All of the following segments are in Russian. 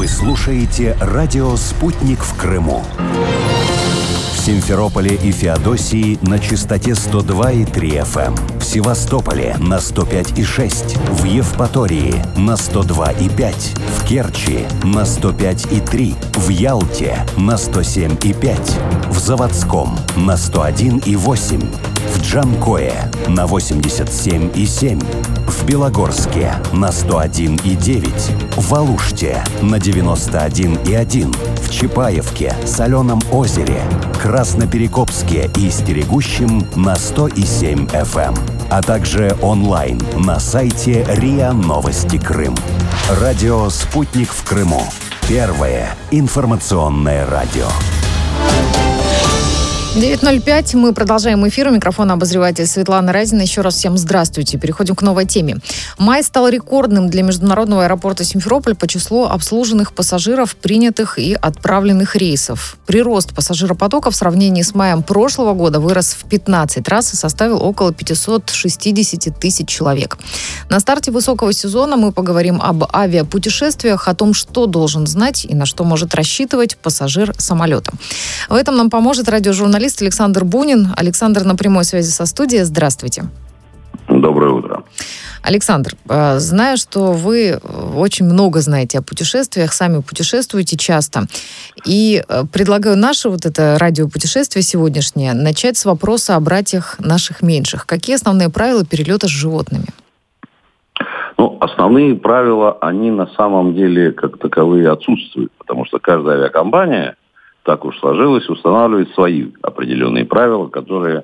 слушаете радио «Спутник» в Крыму. В Симферополе и Феодосии на частоте 102,3 FM. В Севастополе на 105,6. В Евпатории на 102,5. В Керчи на 105,3. В Ялте на 107,5. В Заводском на 101,8. В Джанкое на 87,7. В Белогорске на 101,9. В Алуште на 91,1. В Чапаевке, Соленом озере, Красноперекопске и Стерегущем на 100,7 FM. А также онлайн на сайте РИА Новости Крым. Радио «Спутник» в Крыму. Первое информационное радио. 9:05. Мы продолжаем эфир. У микрофона обозреватель Светлана Разина. Еще раз всем здравствуйте. Переходим к новой теме. Май стал рекордным для международного аэропорта Симферополь по числу обслуженных пассажиров, принятых и отправленных рейсов. Прирост пассажиропотока в сравнении с маем прошлого года вырос в 15 раз и составил около 560 тысяч человек. На старте высокого сезона мы поговорим об авиапутешествиях, о том, что должен знать и на что может рассчитывать пассажир самолета. В этом нам поможет радиожурналист Александр Бунин. Александр на прямой связи со студией. Здравствуйте. Доброе утро. Александр, знаю, что вы очень много знаете о путешествиях, сами путешествуете часто. И предлагаю наше вот это радиопутешествие сегодняшнее начать с вопроса о братьях наших меньших. Какие основные правила перелета с животными? Основные правила, они на самом деле как таковые отсутствуют, потому что каждая авиакомпания, так уж сложилось, устанавливает свои определенные правила, которые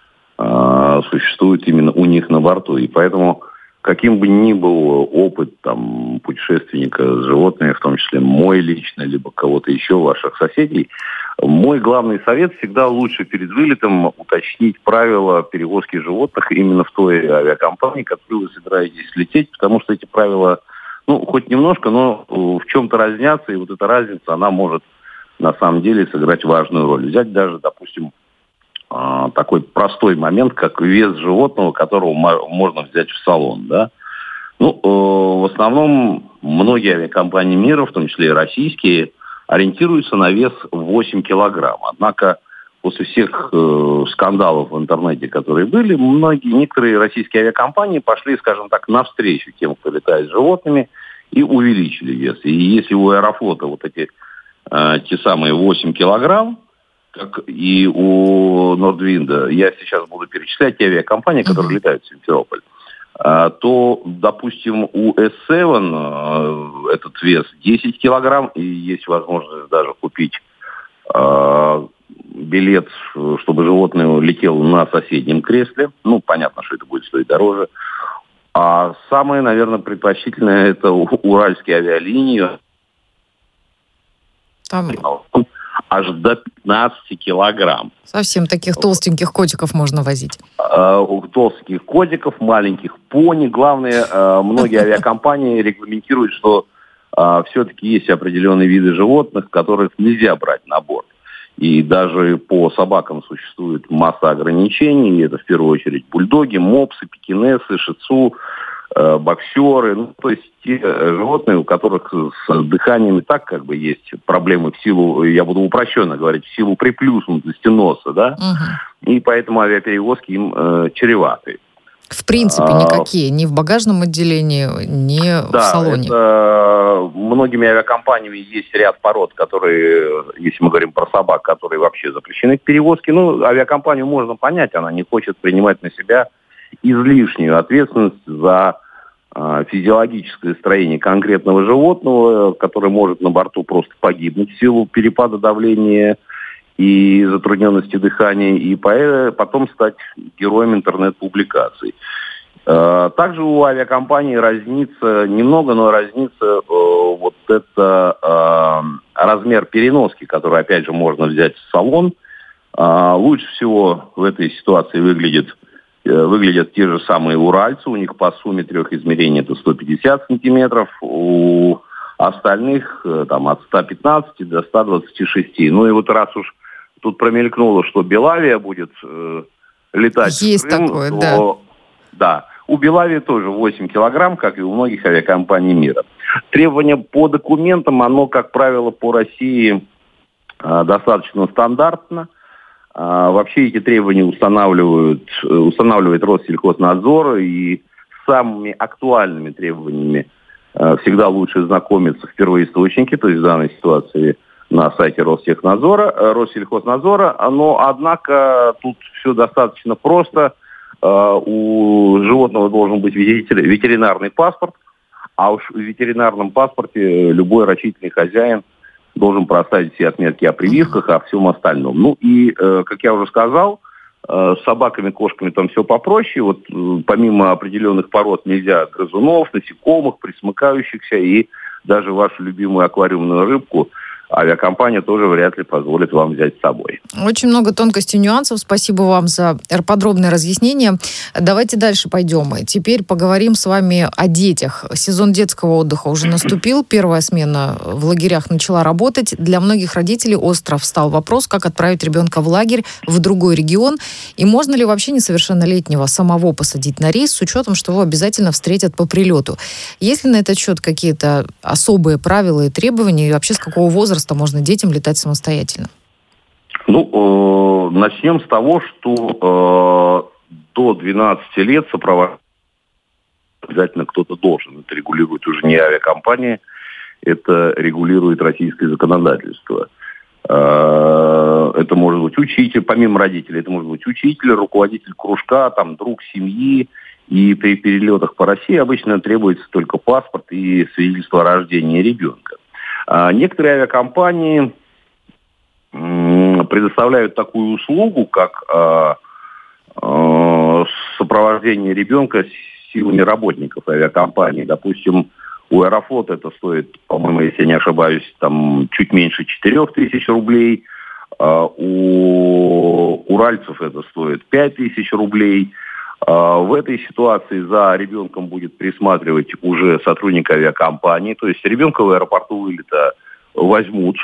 существуют именно у них на борту. И поэтому, каким бы ни был опыт путешественника с животными, в том числе мой лично, либо кого-то еще, ваших соседей, мой главный совет: всегда лучше перед вылетом уточнить правила перевозки животных именно в той авиакомпании, в которую вы собираетесь лететь, потому что эти правила, хоть немножко, но в чем-то разнятся, и вот эта разница, она может на самом деле сыграть важную роль. Взять даже, допустим, такой простой момент, как вес животного, которого можно взять в салон, да. В основном многие авиакомпании мира, в том числе и российские, ориентируются на вес 8 килограмм. Однако после всех скандалов в интернете, которые были, некоторые российские авиакомпании пошли, скажем так, навстречу тем, кто летает с животными, и увеличили вес. И если у Аэрофлота вот эти те самые 8 килограмм, как и у Нордвинда, я сейчас буду перечислять те авиакомпании, которые летают в Симферополь, то, допустим, у S7 этот вес 10 килограмм, и есть возможность даже купить билет, чтобы животное летело на соседнем кресле. Понятно, что это будет стоить дороже. А самое, наверное, предпочтительное — это уральские авиалинии. Там аж до 15 килограмм. Совсем таких толстеньких котиков можно возить. Толстеньких котиков, маленьких пони. Главное, многие авиакомпании регламентируют, что все-таки есть определенные виды животных, которых нельзя брать на борт. И даже по собакам существует масса ограничений. Это в первую очередь бульдоги, мопсы, пекинесы, шицу, боксеры, то есть те животные, у которых с дыханием и так есть проблемы в силу, я буду упрощенно говорить, в силу приплюснутости носа, да, и поэтому авиаперевозки им чреваты. В принципе, никакие, ни в багажном отделении, ни в салоне. Многими авиакомпаниями есть ряд пород, которые, если мы говорим про собак, которые вообще запрещены к перевозке. Авиакомпанию можно понять, она не хочет принимать на себя излишнюю ответственность за физиологическое строение конкретного животного, которое может на борту просто погибнуть в силу перепада давления и затрудненности дыхания, и потом стать героем интернет-публикаций. Также у авиакомпании разнится немного, но разнится размер переноски, который, опять же, можно взять в салон. Лучше всего в этой ситуации выглядят те же самые уральцы. У них по сумме трех измерений это 150 сантиметров. У остальных от 115 до 126. И раз уж тут промелькнуло, что Белавия будет летать есть в Крым, такое, то, да, У Белавии тоже 8 килограмм, как и у многих авиакомпаний мира. Требование по документам, оно, как правило, по России достаточно стандартно. Вообще эти требования устанавливает Россельхознадзор, и самыми актуальными требованиями всегда лучше знакомиться в первоисточнике, то есть в данной ситуации на сайте Россельхознадзора. Но, однако, тут все достаточно просто. У животного должен быть ветеринарный паспорт, а уж в ветеринарном паспорте любой рачительный хозяин должен проставить все отметки о прививках, о всем остальном. Ну и, как я уже сказал, с собаками, кошками там все попроще. Вот помимо определенных пород нельзя грызунов, насекомых, пресмыкающихся и даже вашу любимую аквариумную рыбку авиакомпания тоже вряд ли позволит вам взять с собой. Очень много тонкостей и нюансов. Спасибо вам за подробное разъяснение. Давайте дальше пойдем. Теперь поговорим с вами о детях. Сезон детского отдыха уже наступил. Первая смена в лагерях начала работать. Для многих родителей остро встал вопрос, как отправить ребенка в лагерь в другой регион. И можно ли вообще несовершеннолетнего самого посадить на рейс с учетом, что его обязательно встретят по прилету? Есть ли на этот счет какие-то особые правила и требования? И вообще с какого возраста можно детям летать самостоятельно? Ну, начнем с того, что до 12 лет сопровождать обязательно кто-то должен. Это регулирует уже не авиакомпания, это регулирует российское законодательство. Это может быть учитель, помимо родителей, это может быть учитель, руководитель кружка, там, друг семьи. И при перелетах по России обычно требуется только паспорт и свидетельство о рождении ребенка. Некоторые авиакомпании предоставляют такую услугу, как сопровождение ребенка с силами работников авиакомпании. Допустим, у Аэрофлота это стоит, по-моему, если я не ошибаюсь, там чуть меньше 4000 рублей. У уральцев это стоит 5000 рублей. В этой ситуации за ребенком будет присматривать уже сотрудник авиакомпании. То есть ребенка в аэропорту вылета возьмут,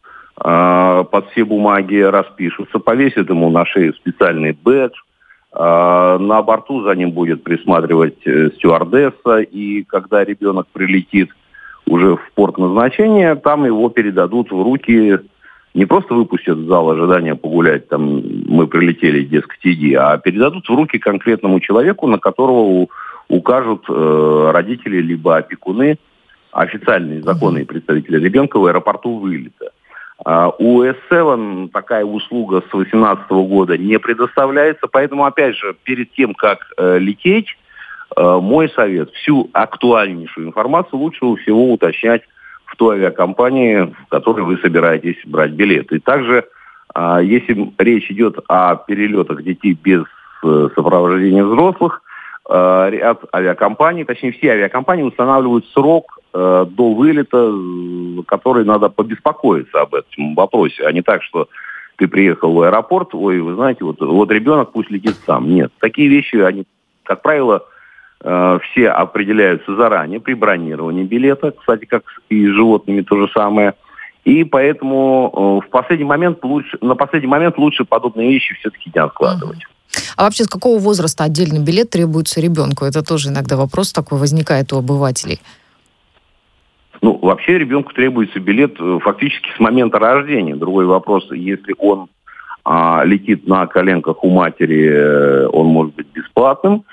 под все бумаги распишутся, повесят ему на шею специальный бэдж. На борту за ним будет присматривать стюардесса. И когда ребенок прилетит уже в порт назначения, там его передадут в руки. Не просто выпустят в зал ожидания погулять, там мы прилетели, дескать, иди, а передадут в руки конкретному человеку, на которого укажут родители либо опекуны, официальные законные представители ребенка в аэропорту вылета. У S7 такая услуга с 2018 года не предоставляется, поэтому, опять же, перед тем, как лететь, мой совет, всю актуальнейшую информацию лучше всего уточнять в той авиакомпании, в которой вы собираетесь брать билеты. И также, если речь идет о перелетах детей без сопровождения взрослых, ряд авиакомпаний, точнее все авиакомпании устанавливают срок до вылета, который надо побеспокоиться об этом вопросе, а не так, что ты приехал в аэропорт, ой, вы знаете, вот ребенок пусть летит сам. Нет, такие вещи, они, как правило, все определяются заранее при бронировании билета, кстати, как и с животными то же самое. И поэтому на последний момент лучше подобные вещи все-таки не откладывать. А вообще с какого возраста отдельный билет требуется ребенку? Это тоже иногда вопрос такой возникает у обывателей. Ну, вообще ребенку требуется билет фактически с момента рождения. Другой вопрос, если он летит на коленках у матери, он может быть бесплатным.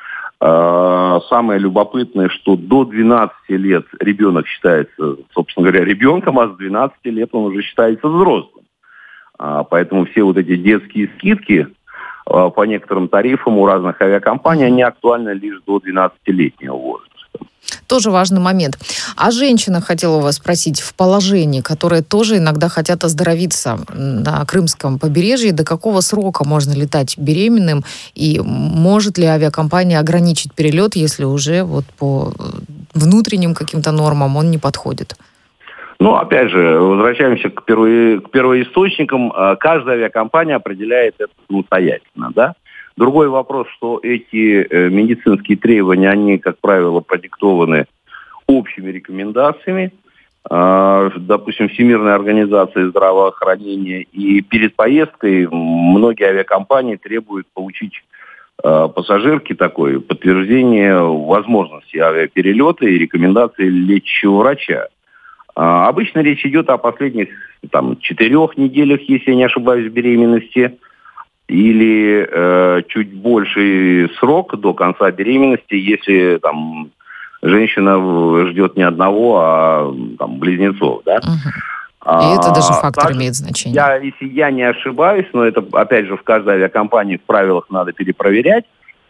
Самое любопытное, что до 12 лет ребенок считается, собственно говоря, ребенком, а с 12 лет он уже считается взрослым. Поэтому все вот эти детские скидки по некоторым тарифам у разных авиакомпаний, они актуальны лишь до 12-летнего возраста. Тоже важный момент. А женщина, хотела у вас спросить, в положении, которые тоже иногда хотят оздоровиться на Крымском побережье, до какого срока можно летать беременным? И может ли авиакомпания ограничить перелет, если уже вот по внутренним каким-то нормам он не подходит? Ну, опять же, возвращаемся к первоисточникам. Каждая авиакомпания определяет это самостоятельно, да? Другой вопрос, что эти медицинские требования, они, как правило, продиктованы общими рекомендациями, допустим, Всемирной организации здравоохранения. И перед поездкой многие авиакомпании требуют получить пассажирки такое подтверждение возможности авиаперелета и рекомендации лечащего врача. Обычно речь идет о последних 4 неделях, если я не ошибаюсь, беременности, или чуть больший срок до конца беременности, если женщина ждет не одного, а близнецов, да? И это даже фактор имеет значение. Если я не ошибаюсь, но это, опять же, в каждой авиакомпании в правилах надо перепроверять,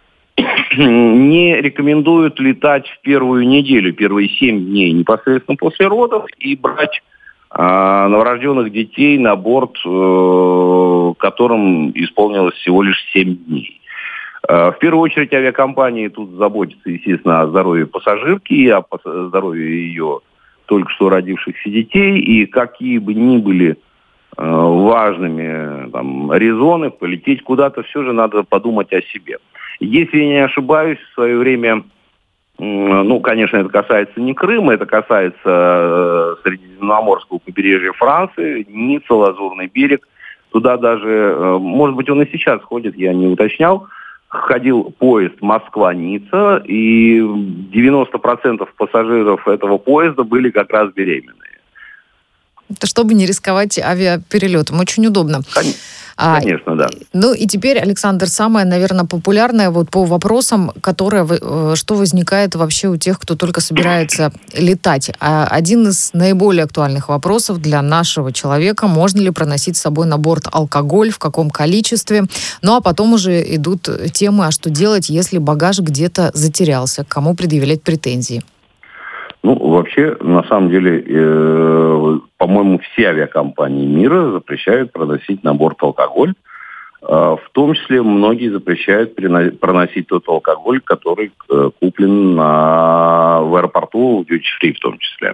не рекомендуют летать в первую неделю, первые 7 дней непосредственно после родов и брать новорожденных детей на борт, которым исполнилось всего лишь 7 дней. В первую очередь авиакомпании тут заботятся, естественно, о здоровье пассажирки и о здоровье ее только что родившихся детей. И какие бы ни были важными резоны полететь куда-то, все же надо подумать о себе. Если я не ошибаюсь, в свое время, конечно, это касается не Крыма, это касается Средиземноморского побережья Франции, Ницца, Лазурный берег. Туда даже, может быть, он и сейчас ходит, я не уточнял, ходил поезд Москва-Ницца, и 90% пассажиров этого поезда были как раз беременные. Это чтобы не рисковать авиаперелетом. Очень удобно. Конечно, да. Ну и теперь, Александр, самое, наверное, популярное по вопросам, что возникает вообще у тех, кто только собирается летать. Один из наиболее актуальных вопросов для нашего человека: можно ли проносить с собой на борт алкоголь, в каком количестве. Ну а потом уже идут темы, а что делать, если багаж где-то затерялся, к кому предъявлять претензии. Вообще, на самом деле, по-моему, все авиакомпании мира запрещают проносить на борт алкоголь. В том числе многие запрещают проносить тот алкоголь, который куплен в аэропорту, duty-free в том числе.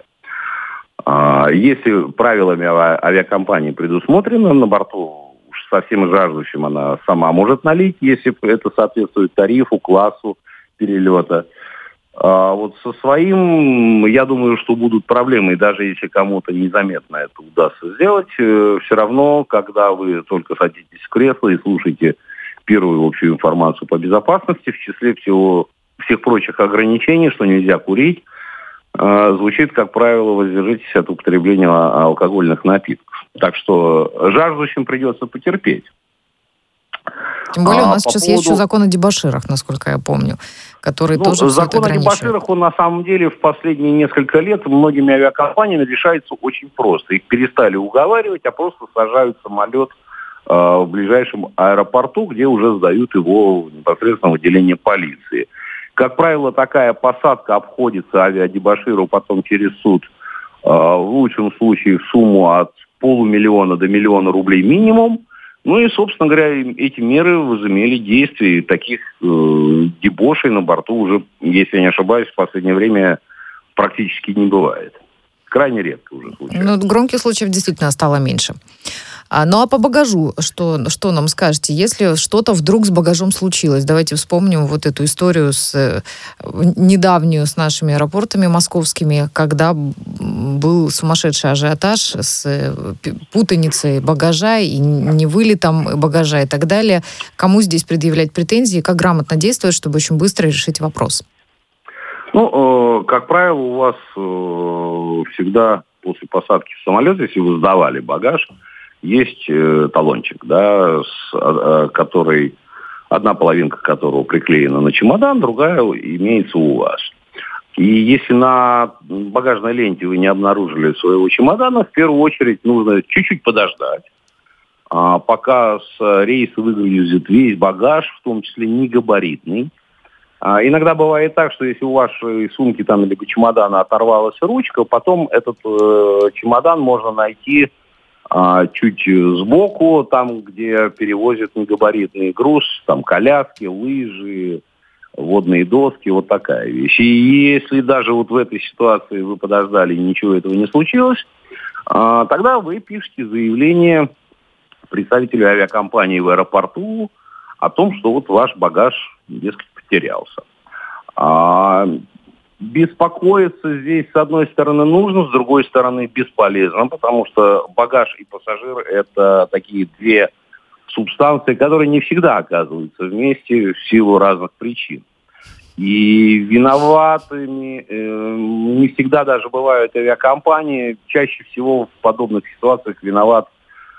Если правилами авиакомпании предусмотрено, на борту уж совсем жаждущим она сама может налить, если это соответствует тарифу, классу перелета. Вот со своим, я думаю, что будут проблемы, и даже если кому-то незаметно это удастся сделать, все равно, когда вы только садитесь в кресло и слушаете первую общую информацию по безопасности, в числе всех прочих ограничений, что нельзя курить, звучит, как правило, воздержитесь от употребления алкогольных напитков. Так что жаждущим придется потерпеть. Тем более у нас сейчас есть еще закон о дебоширах, насколько я помню, который тоже все это ограничивает. Закон о дебоширах, он на самом деле в последние несколько лет многими авиакомпаниями решается очень просто. Их перестали уговаривать, а просто сажают самолет в ближайшем аэропорту, где уже сдают его непосредственно в отделение полиции. Как правило, такая посадка обходится авиадебоширу потом через суд в лучшем случае в сумму от 500 000 до 1 000 000 рублей минимум. Ну и, собственно говоря, эти меры возымели действие. Таких дебошей на борту уже, если я не ошибаюсь, в последнее время практически не бывает. Крайне редко уже случается. Громких случаев действительно стало меньше. Ну а по багажу, что нам скажете? Если что-то вдруг с багажом случилось, давайте вспомним вот эту историю недавнюю с нашими аэропортами московскими, когда был сумасшедший ажиотаж с путаницей багажа и невылетом багажа и так далее. Кому здесь предъявлять претензии? Как грамотно действовать, чтобы очень быстро решить вопрос? Как правило, у вас всегда после посадки в самолет, если вы сдавали багаж, есть талончик, да, который, одна половинка которого приклеена на чемодан, другая имеется у вас. И если на багажной ленте вы не обнаружили своего чемодана, в первую очередь нужно чуть-чуть подождать, пока с рейса выгрузит весь багаж, в том числе негабаритный. Иногда бывает так, что если у вашей сумки либо чемодана оторвалась ручка, потом этот чемодан можно найти чуть сбоку, там, где перевозят негабаритный груз, там коляски, лыжи, водные доски, вот такая вещь. И если даже вот в этой ситуации вы подождали и ничего этого не случилось, тогда вы пишете заявление представителю авиакомпании в аэропорту о том, что вот ваш багаж, дескать, потерялся. Беспокоиться здесь, с одной стороны, нужно, с другой стороны, бесполезно, потому что багаж и пассажир – это такие две субстанции, которые не всегда оказываются вместе в силу разных причин. И виноватыми не всегда даже бывают авиакомпании. Чаще всего в подобных ситуациях виноват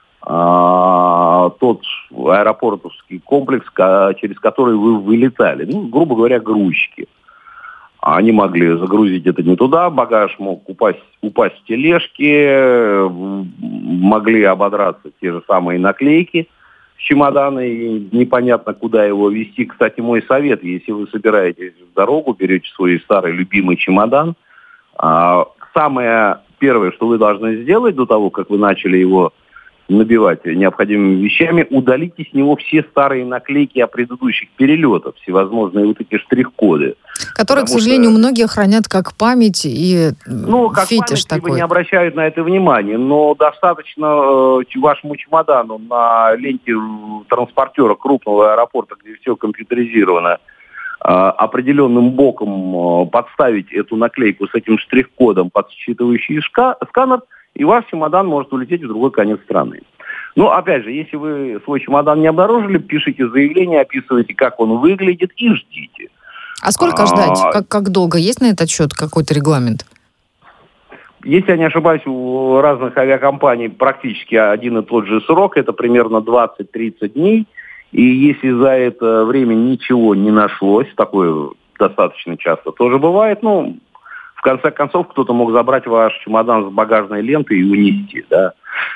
тот аэропортовский комплекс, через который вы вылетали. Грубо говоря, грузчики. Они могли загрузить это не туда, багаж мог упасть в тележки, могли ободраться те же самые наклейки с чемодана, и непонятно, куда его везти. Кстати, мой совет, если вы собираетесь в дорогу, берете свой старый любимый чемодан, самое первое, что вы должны сделать до того, как вы начали его набивать необходимыми вещами, удалите с него все старые наклейки о предыдущих перелетах, всевозможные вот эти штрих-коды. Которые, к сожалению, многие хранят как память и как фетиш память, такой. Либо не обращают на это внимания, но достаточно вашему чемодану на ленте транспортера крупного аэропорта, где все компьютеризировано, определенным боком подставить эту наклейку с этим штрих-кодом под считывающий сканер, и ваш чемодан может улететь в другой конец страны. Опять же, если вы свой чемодан не обнаружили, пишите заявление, описывайте, как он выглядит, и ждите. А сколько ждать? Как долго? Есть на этот счет какой-то регламент? Если я не ошибаюсь, у разных авиакомпаний практически один и тот же срок, это примерно 20-30 дней. И если за это время ничего не нашлось, такое достаточно часто тоже бывает, в конце концов, кто-то мог забрать ваш чемодан с багажной ленты и унести, да,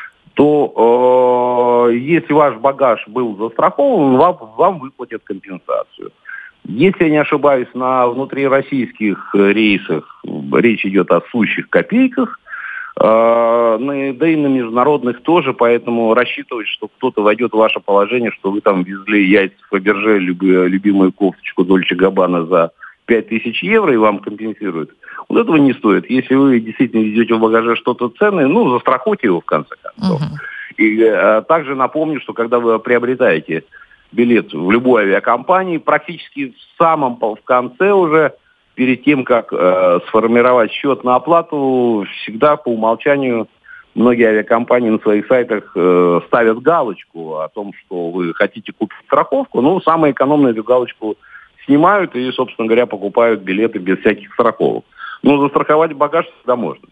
то если ваш багаж был застрахован, вам выплатят компенсацию. Если я не ошибаюсь, на внутрироссийских рейсах речь идет о сущих копейках, да и на международных тоже, поэтому рассчитывать, что кто-то войдет в ваше положение, что вы там везли яйца Фаберже, любимую кофточку Дольче Габбана за 5000 евро и вам компенсируют, вот этого не стоит. Если вы действительно везете в багаже что-то ценное, застрахуйте его в конце концов. И также напомню, что когда вы приобретаете билет в любой авиакомпании, практически в конце уже, перед тем, как сформировать счет на оплату, всегда по умолчанию многие авиакомпании на своих сайтах ставят галочку о том, что вы хотите купить страховку. Самое экономное эту галочку снимают и, собственно говоря, покупают билеты без всяких страховок. Застраховать багаж всегда можно.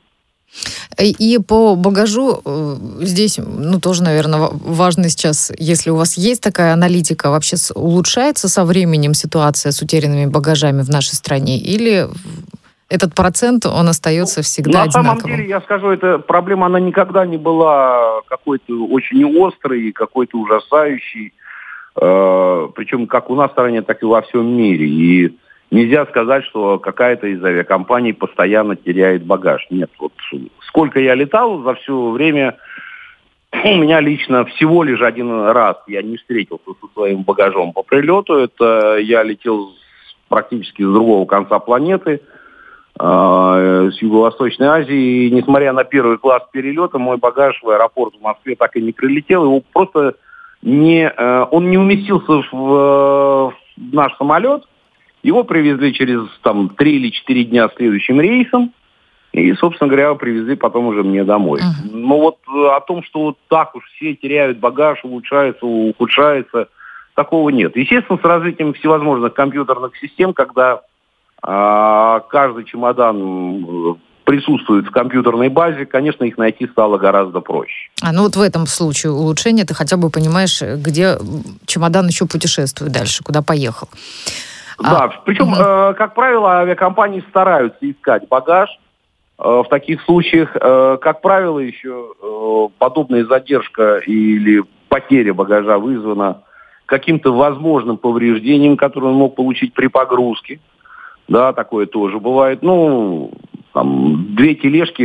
И по багажу здесь, тоже, наверное, важно сейчас, если у вас есть такая аналитика, вообще улучшается со временем ситуация с утерянными багажами в нашей стране? Или этот процент, он остается всегда одинаковым? На самом деле, я скажу, эта проблема, она никогда не была какой-то очень острой, какой-то ужасающей. Причем как у нас в стране, так и во всем мире. И нельзя сказать, что какая-то из авиакомпаний постоянно теряет багаж. Нет, сколько я летал за все время, у меня лично всего лишь один раз я не встретился со своим багажом по прилету. Это я летел практически с другого конца планеты, с Юго-Восточной Азии. И несмотря на первый класс перелета, мой багаж в аэропорт в Москве так и не прилетел. Его просто он не уместился в наш самолет. Его привезли через 3 или 4 дня следующим рейсом. И, собственно говоря, привезли потом уже мне домой. Но о том, что так уж все теряют багаж, улучшается, ухудшается, такого нет. Естественно, с развитием всевозможных компьютерных систем, когда каждый чемодан присутствует в компьютерной базе, конечно, их найти стало гораздо проще. В этом случае улучшение, ты хотя бы понимаешь, где чемодан еще путешествует дальше, куда поехал. Да, причем, как правило, авиакомпании стараются искать багаж. В таких случаях, как правило, еще подобная задержка или потеря багажа вызвана каким-то возможным повреждением, которое он мог получить при погрузке. Да, такое тоже бывает. 2 тележки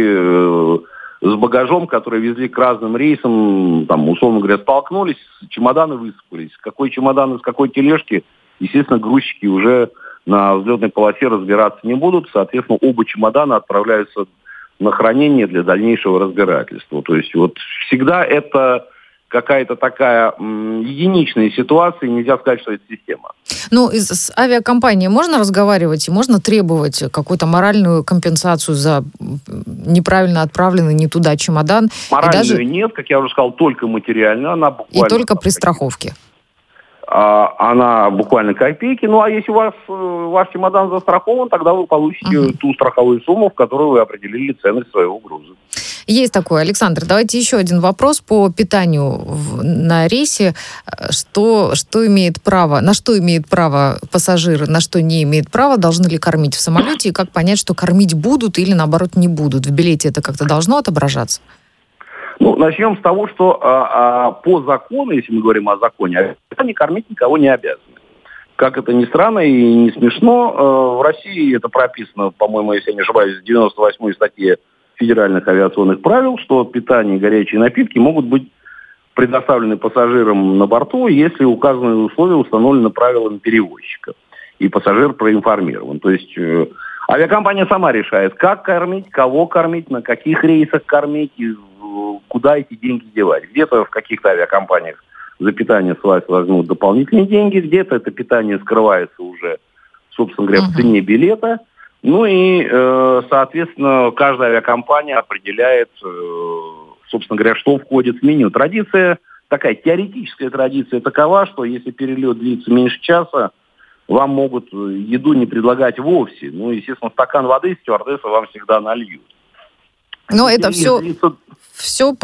с багажом, которые везли к разным рейсам, условно говоря, столкнулись, чемоданы высыпались. Какой чемодан из какой тележки, естественно, грузчики уже на взлетной полосе разбираться не будут. Соответственно, оба чемодана отправляются на хранение для дальнейшего разбирательства. То есть всегда это какая-то такая единичная ситуация, нельзя сказать, что это система. Ну, с авиакомпанией можно разговаривать и можно требовать какую-то моральную компенсацию за неправильно отправленный не туда чемодан? Моральную нет, как я уже сказал, только материальную. Она буквально, и только при страховке? Она буквально копейки. Ну, а если у вас ваш чемодан застрахован, тогда вы получите ту страховую сумму, в которую вы определили ценность своего груза. Есть такое. Александр, давайте еще один вопрос по питанию на рейсе. На что имеет право пассажиры, на что не имеет права, должны ли кормить в самолете, и как понять, что кормить будут или, наоборот, не будут? В билете это как-то должно отображаться? Ну, начнем с того, что по закону, если мы говорим о законе, они кормить никого не обязаны. Как это ни странно и не смешно, в России это прописано, по-моему, если я не ошибаюсь, в 98-й статье федеральных авиационных правил, что питание и горячие напитки могут быть предоставлены пассажирам на борту, если указанные условия установлены правилами перевозчика, и пассажир проинформирован. То есть авиакомпания сама решает, как кормить, кого кормить, на каких рейсах кормить, и куда эти деньги девать. Где-то в каких-то авиакомпаниях за питание с вас возьмут дополнительные деньги, где-то это питание скрывается уже, собственно говоря, в цене билета. Ну и, соответственно, каждая авиакомпания определяет, собственно говоря, что входит в меню. Традиция, такая теоретическая традиция такова, что если перелет длится меньше часа, вам могут еду не предлагать вовсе. Ну, естественно, стакан воды стюардесса вам всегда нальют. Но это все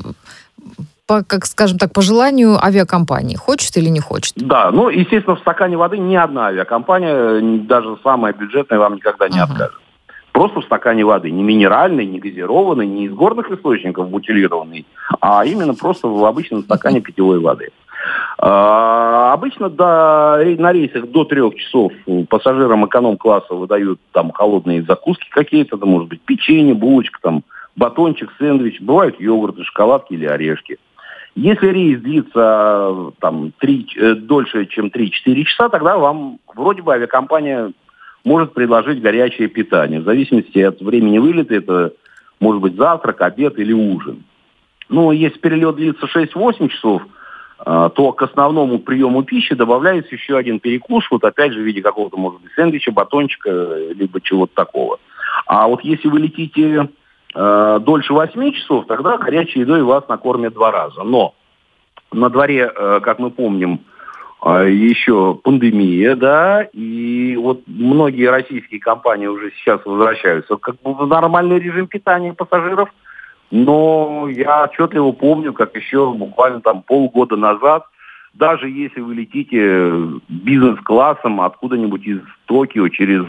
как скажем так, по желанию авиакомпании. Хочет или не хочет? Да, ну, естественно, в стакане воды ни одна авиакомпания, даже самая бюджетная, вам никогда не откажет. Просто в стакане воды. Не минеральной, не газированной, не из горных источников бутилированной, а именно просто в обычном стакане питьевой воды. Обычно на рейсах до 3 часов пассажирам эконом-класса выдают там холодные закуски какие-то, это может быть печенье, булочка, там, батончик, сэндвич, бывают йогурты, шоколадки или орешки. Если рейс длится там, дольше, чем 3-4 часа, тогда вам вроде бы авиакомпания может предложить горячее питание. В зависимости от времени вылета, это может быть завтрак, обед или ужин. Но если перелет длится 6-8 часов, то к основному приему пищи добавляется еще один перекус, вот опять же в виде какого-то, может быть, сэндвича, батончика, либо чего-то такого. А вот если вы летите дольше 8 часов, тогда горячей едой вас накормят 2 раза. Но на дворе, как мы помним, еще пандемия, да, и вот многие российские компании уже сейчас возвращаются как бы в нормальный режим питания пассажиров, но я отчетливо помню, как еще буквально там полгода назад, даже если вы летите бизнес-классом откуда-нибудь из Токио через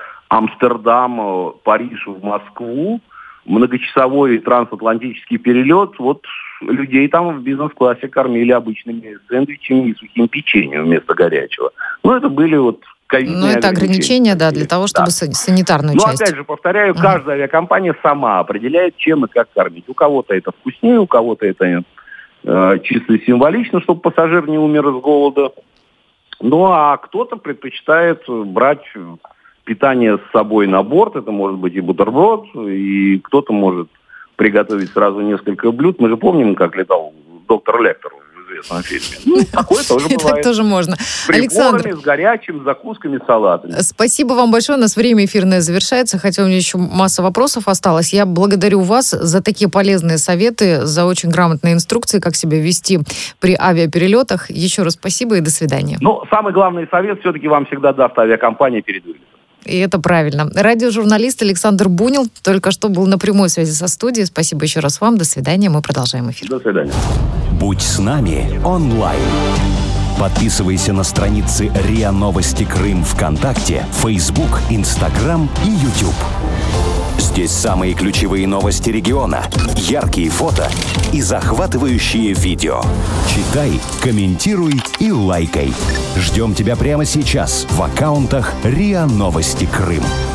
Амстердам, Париж в Москву, многочасовой трансатлантический перелет, вот людей там в бизнес-классе кормили обычными сэндвичами и сухим печеньем вместо горячего. Ну, это были вот ковидные ограничения. Ну, это ограничения, да, для того, чтобы санитарную часть. Но, опять же, повторяю, каждая авиакомпания сама определяет, чем и как кормить. У кого-то это вкуснее, у кого-то это чисто символично, чтобы пассажир не умер с голода. Ну, а кто-то предпочитает брать питание с собой на борт. Это может быть и бутерброд, и кто-то может приготовить сразу несколько блюд. Мы же помним, как летал доктор Лектор в известном фильме. Ну, такое тоже бывает. Так тоже можно. Приборами, с горячим, закусками, салатами. Спасибо вам большое. У нас время эфирное завершается, хотя у меня еще масса вопросов осталось. Я благодарю вас за такие полезные советы, за очень грамотные инструкции, как себя вести при авиаперелетах. Еще раз спасибо и до свидания. Ну, самый главный совет все-таки вам всегда даст авиакомпания перед вылетом. И это правильно. Радиожурналист Александр Бунил только что был на прямой связи со студией. Спасибо еще раз вам. До свидания. Мы продолжаем эфир. До свидания. Будь с нами онлайн. Подписывайся на страницы РИА Новости Крым ВКонтакте, Фейсбук, Инстаграм и Ютуб. Здесь самые ключевые новости региона, яркие фото и захватывающие видео. Читай, комментируй и лайкай. Ждем тебя прямо сейчас в аккаунтах РИА Новости Крым.